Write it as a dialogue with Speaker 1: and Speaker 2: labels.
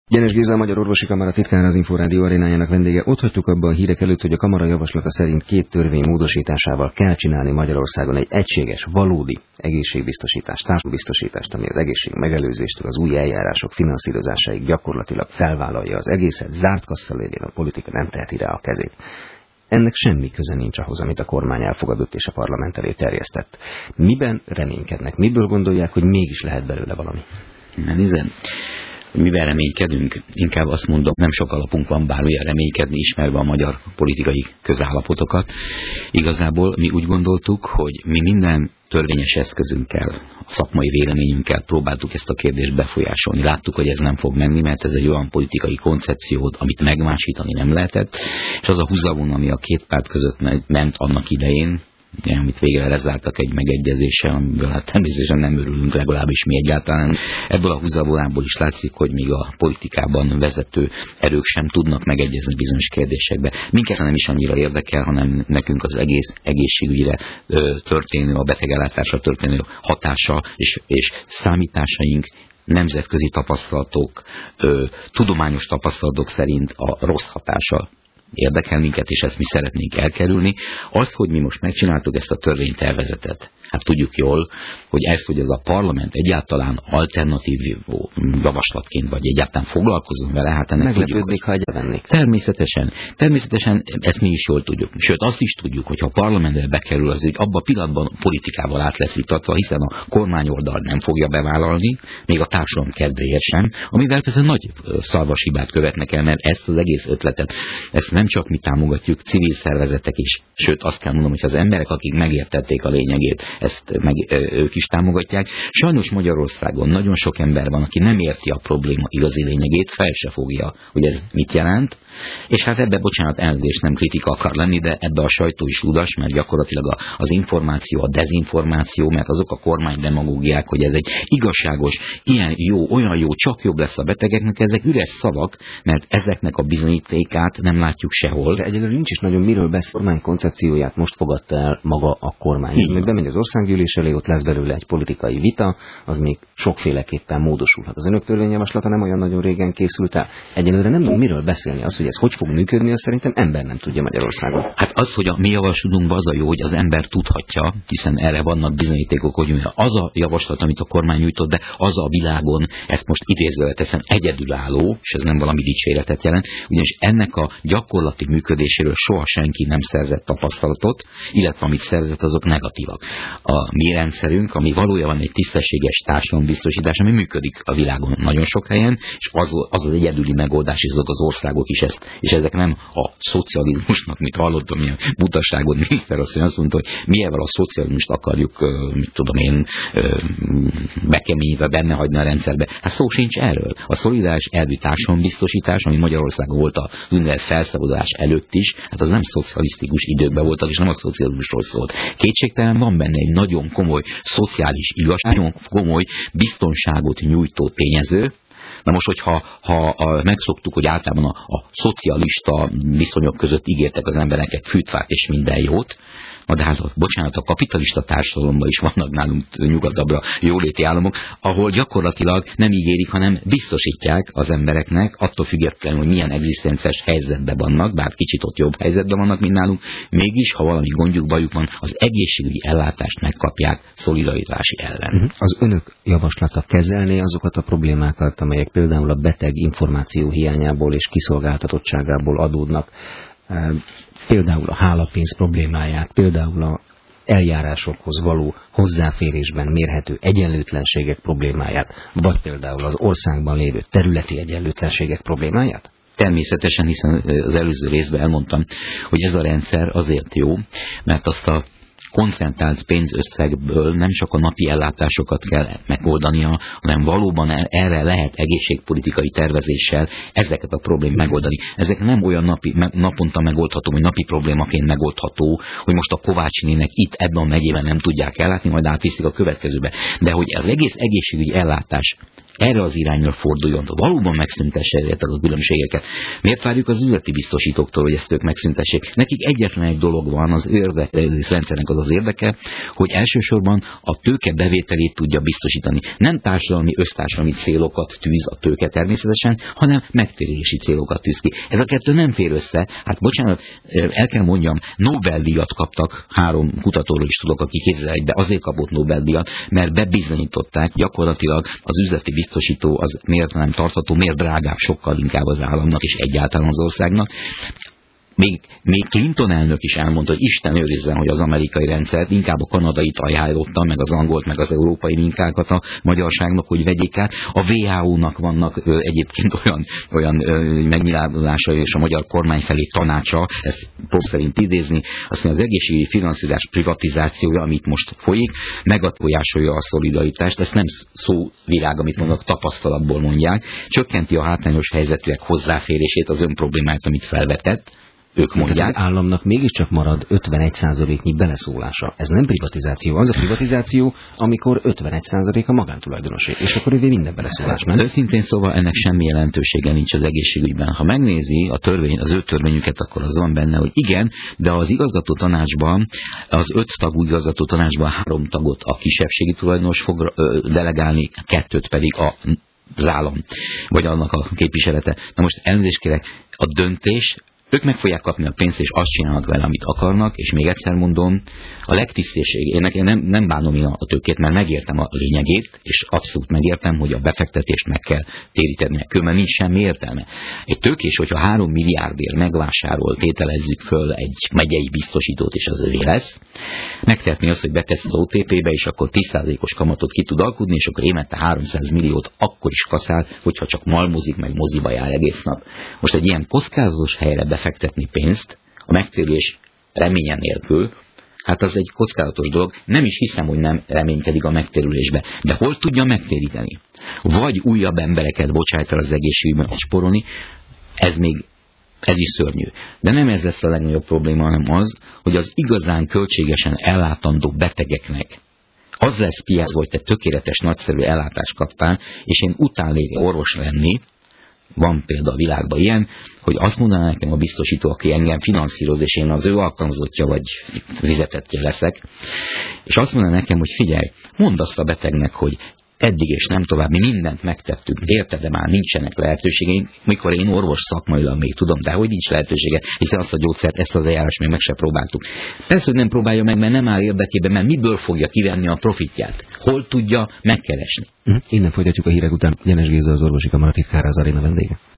Speaker 1: Gyenes Géza, a Magyar Orvosi Kamara titkára, az Inforádió arénájának vendége. Ott hagytuk abban a hírek előtt, hogy a kamara javaslata szerint 2 törvény módosításával kell csinálni Magyarországon egy egységes, valódi egészségbiztosítást, társadalombiztosítást, ami az egészség megelőzéstől az új eljárások finanszírozásáig gyakorlatilag felvállalja az egészet, zárt kassa lévén a politika nem teheti rá a kezét. Ennek semmi köze nincs ahhoz, amit a kormány elfogadott és a parlament elé terjesztett. Miben reménykednek? Miből gondolják, hogy mégis lehet belőle valami?
Speaker 2: Mivel reménykedünk? Inkább azt mondom, nem sok alapunk van bármilyen reménykedni, ismerve a magyar politikai közállapotokat. Igazából mi úgy gondoltuk, hogy mi minden törvényes eszközünkkel, a szakmai véleményünkkel próbáltuk ezt a kérdést befolyásolni. Láttuk, hogy ez nem fog menni, mert ez egy olyan politikai koncepció, amit megmásítani nem lehetett, és az a húzavon, ami a két párt között ment annak idején, amit végre lezártak egy megegyezéssel, amiből hát természetesen nem örülünk, legalábbis mi egyáltalán. Ebből a húzavonából is látszik, hogy még a politikában vezető erők sem tudnak megegyezni bizonyos kérdésekbe. Minket nem is annyira érdekel, hanem nekünk az egész egészségügyre történő, a betegellátásra történő hatása és számításaink, nemzetközi tapasztalatok, tudományos tapasztalatok szerint a rossz hatása érdekel minket, és ezt mi szeretnénk elkerülni. Az, hogy mi most megcsináltuk ezt a törvénytervezetet, hát tudjuk jól, hogy hogy ez a parlament egyáltalán alternatív javaslatként, vagy egyáltalán foglalkozzon vele, hát ennek
Speaker 1: meglepődnék, ha egyáltalán.
Speaker 2: Természetesen ezt mi is jól tudjuk. Sőt, azt is tudjuk, hogy ha a parlamentbe bekerül az ügy, abban a pillanatban politikával át lesz itatva, hiszen a kormányoldal nem fogja bevállalni, még a társadalom kedvéért sem, amivel persze nagy szarvas hibát követnek el, mert ezt az egész ötletet, ezt nem csak mi támogatjuk, civil szervezetek is. Sőt, azt kell mondom, hogy az emberek, akik megértették a lényegét, ők is támogatják. Sajnos Magyarországon nagyon sok ember van, aki nem érti a probléma igazi lényegét, fel se fogja, hogy ez mit jelent. És hát ebbe, bocsánat, elnézést, nem kritika akar lenni, de ebbe a sajtó is ludas, mert gyakorlatilag az információ, a dezinformáció, mert azok a kormány demagógiák, hogy ez egy igazságos, ilyen jó, olyan jó, csak jobb lesz a betegeknek, ezek üres szavak, mert ezeknek a bizonyítékát nem látjuk sehol.
Speaker 1: De egyelőre nincs is nagyon miről beszél. A kormány koncepcióját most fogadta el maga a kormány. Még bemegy az országgyűlés elé, ott lesz belőle egy politikai vita, az még sokféleképpen módosulhat. Az önök törvényjavaslata nem olyan nagyon régen készült el. Egyelőre nem miről beszélni, az, hogy ez hogy fog működni, azt szerintem ember nem tudja Magyarországon.
Speaker 2: Hát az, hogy a mi javaslatunkban az a jó, hogy az ember tudhatja, hiszen erre vannak bizonyítékok, hogy az a javaslat, amit a kormány nyújtott be, az a világon, ezt most idézővel teszem, egyedülálló, és ez nem valami dicséretet jelent, ugyanis ennek a gyakorlati működéséről soha senki nem szerzett tapasztalatot, illetve amit szerzett, azok negatívak. A mi rendszerünk, ami valójában egy tisztességes társadalombiztosítás, ami működik a világon nagyon sok helyen, és az egyedüli megoldás, és azok az országok is ezt, és ezek nem a szocializmusnak, mit hallottam, ilyen butaságot, miniszterasszony azt mondta, hogy mi ebben a szocializmust akarjuk, mit tudom én, bekeményítve benne hagyni a rendszerbe. Hát szó sincs erről. A szolidáris elvű társadalombiztosítás, ami Magyarországon volt a ünnep felszabadulás előtt is, hát az nem szocialisztikus időkben voltak, és nem a szocializmusról szólt. Kétségtelen van benne egy nagyon komoly szociális igazság, nagyon komoly biztonságot nyújtó tényező. Na most, hogyha megszoktuk, hogy általában a szocialista viszonyok között ígértek az embereket fűtfát és minden jót, na de hát, bocsánat, a kapitalista társadalomban is vannak nálunk nyugatabbra jóléti államok, ahol gyakorlatilag nem ígérik, hanem biztosítják az embereknek, attól függetlenül, hogy milyen egzisztenciás helyzetben vannak, bár kicsit ott jobb helyzetben vannak, mint nálunk, mégis, ha valami gondjuk, bajuk van, az egészségügyi ellátást megkapják szolidaritási ellen.
Speaker 1: Az önök javaslata kezelné azokat a problémákat, amelyek például a beteg információ hiányából és kiszolgáltatottságából adódnak, például a hálapénz problémáját, például a eljárásokhoz való hozzáférésben mérhető egyenlőtlenségek problémáját, vagy például az országban lévő területi egyenlőtlenségek problémáját?
Speaker 2: Természetesen, hiszen az előző részben elmondtam, hogy ez a rendszer azért jó, mert azt a koncentrált pénzösszegből nem csak a napi ellátásokat kell megoldania, hanem valóban erre lehet egészségpolitikai tervezéssel ezeket a problémát megoldani. Ezek nem olyan naponta megoldható, vagy napi problémaként megoldható, hogy most a Kovács-nének itt ebben a megyében nem tudják ellátni, majd átviszik a következőbe. De hogy az egész egészségügyi ellátás erre az irányra forduljon, valóban megszüntesse ezeket a különbségeket. Miért várjuk az üzleti biztosítóktól, hogy ezt ők megszüntessék? Nekik egyetlen egy dolog van, az rendszernek az érdeke, hogy elsősorban a tőke bevételét tudja biztosítani. Nem társadalmi, össztársadalmi célokat tűz a tőke természetesen, hanem megtérési célokat tűz ki. Ez a kettő nem fér össze. Hát bocsánat, el kell mondjam, Nobel-díjat kaptak, 3 kutatóról is tudok, aki 2001-ben azért kapott Nobel-díjat, mert bebizonyították, gyakorlatilag az üzleti biztosító az miért nem tartható, miért drágább sokkal inkább az államnak és egyáltalán az országnak. Még Clinton elnök is elmondta, hogy Isten őrizzen, hogy az amerikai rendszert, inkább a kanadait ajánlotta, meg az angolt, meg az európai minkákat a magyarságnak, hogy vegyék át. A WHO-nak vannak egyébként olyan megnyilvánulásai és a magyar kormány felé tanácsa, ezt Prof szerint idézni, aztán az egészségügyi finanszírozás privatizációja, amit most folyik, megbefolyásolja a szolidaritást, ezt nem szóvilág, amit mondok, tapasztalatból mondják, csökkenti a hátrányos helyzetűek hozzáférését, az önproblémát, amit felvetett. Ők mondják.
Speaker 1: Az államnak mégiscsak marad 51%-nyi beleszólása. Ez nem privatizáció. Az a privatizáció, amikor 51% a magántulajdonosé. És akkor ővé minden beleszólás, nem?
Speaker 2: Őszintén szóval ennek semmi jelentősége nincs az egészségügyben. Ha megnézi az ő törvényüket, akkor az van benne, hogy igen, de az igazgató tanácsban, az 5 tagú igazgató tanácsban 3 tagot a kisebbségi tulajdonos fog delegálni, 2 pedig az állam, vagy annak a képviselete. Na most elnézést kérek, a döntés, ők meg fogják kapni a pénzt, és azt csinálnak vele, amit akarnak, és még egyszer mondom, a legtisztesség, én nem bánom én a tőkét, mert megértem a lényegét, és abszolút megértem, hogy a befektetést meg kell téríteni, különben nincs semmi értelme. Egy tőkés, hogyha 3 milliárdért megvásárol, tételezzük föl egy megyei biztosítót, és az övé lesz, megtehetné azt, hogy betesz az OTP-be, és akkor 10%-os kamatot ki tud alkudni, és akkor évente 300 milliót akkor is kaszál, hogyha csak malmozik, meg moziba jár egész nap. Most egy ilyen kockázatos helyre befektetni pénzt, a megtérülés reménye nélkül, hát az egy kockázatos dolog, nem is hiszem, hogy nem reménykedik a megtérülésbe. De hol tudja megtéríteni? Vagy újabb embereket bocsájt el az egészségügyben sporolni, ez is szörnyű. De nem ez lesz a legnagyobb probléma, hanem az, hogy az igazán költségesen ellátandó betegeknek az lesz piacba, hogy te tökéletes, nagyszerű ellátást kaptál, és én utálnék orvos lenni, van példa a világban ilyen, hogy azt mondaná nekem a biztosító, aki engem finanszíroz, és én az ő alkalmazottja vagy fizetettje leszek, és azt mondaná nekem, hogy figyelj, mondd azt a betegnek, hogy eddig és nem tovább, mi mindent megtettük, érted, de már nincsenek lehetőségeink, mikor én orvos szakmailag még tudom, de hogy nincs lehetősége, hiszen azt a gyógyszert, ezt az eljárást még meg se próbáltuk. Persze, hogy nem próbálja meg, mert nem áll érdekében, mert miből fogja kivenni a profitját? Hol tudja megkeresni?
Speaker 1: Innen folytatjuk a hírek után. Jenes Géza, az orvosi kamara titkára, az aréna vendége.